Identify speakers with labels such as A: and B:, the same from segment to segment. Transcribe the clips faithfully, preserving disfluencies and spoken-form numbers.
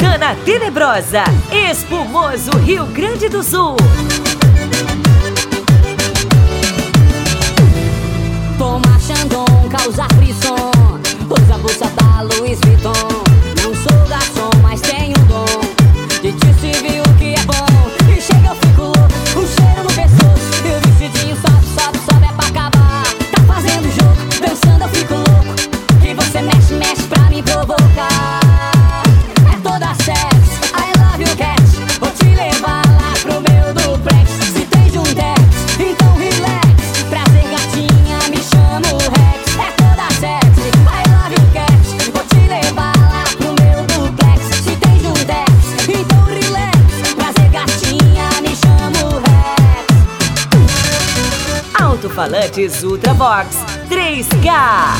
A: Santana Tenebrosa, Espumoso, Rio Grande do Sul.
B: Toma Xandão, causa frisson, usa a bolsa da Louis Vuitton. Não sou garçom, mas tenho dom de te servir o que é bom. E chega eu fico louco, o cheiro no pescoço, e o vestidinho sobe, sobe, sobe, é pra acabar. Tá fazendo jogo, dançando eu fico louco, que você mexe, mexe pra me provocar. É toda sexy, I love you cat, vou te levar lá pro meu duplex. Se tem Juntex, então relax, prazer gatinha, me chama o Rex. É toda sexy, I love you cat, vou te levar lá pro meu duplex. Se tem Juntex, então relax, prazer gatinha, me chama o Rex.
A: Alto-falantes Ultravox três K.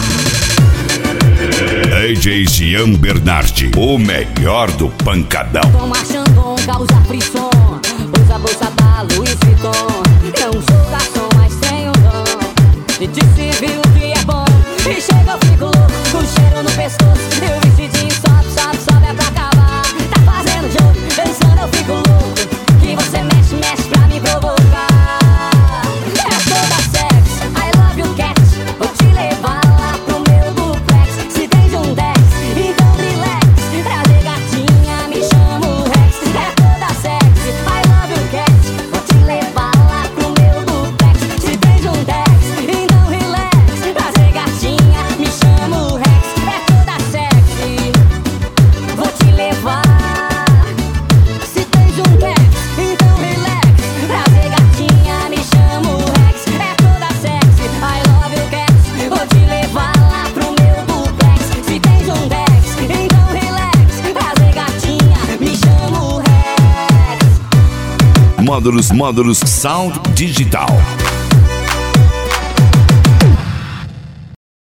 C: D J Gian Bernardi, o melhor do pancadão.
B: Toma Xandão, causa frisson, usa a bolsa da Louis Vuitton. Não sou garçom, mas tenho dom de te servir o que é bom. E chega eu fico louco, o cheiro no pescoço, e o vestidinho sobe, sobe, sobe, é pra acabar. Tá fazendo jogo, dançando eu fico louco, que você mexe, mexe pra me provocar. É toda sexy, I love you cat, vou te levar lá pro meu duplex. Se tem Juntex, então relax, prazer gatinha, me chama o Rex. É toda sexy, I love you cat, vou te levar lá pro meu duplex. Se tem Juntex, então relax, prazer gatinha, me chama o Rex. É toda sexy, vou te levar. Se tem Juntex, então relax, prazer gatinha, me chama o Rex. É toda sexy, I love you cat, vou te levar lá pro meu duplex. Se tem Juntex, então relax, prazer gatinha, me chama o Rex.
C: Módulos, módulos Sound Digital.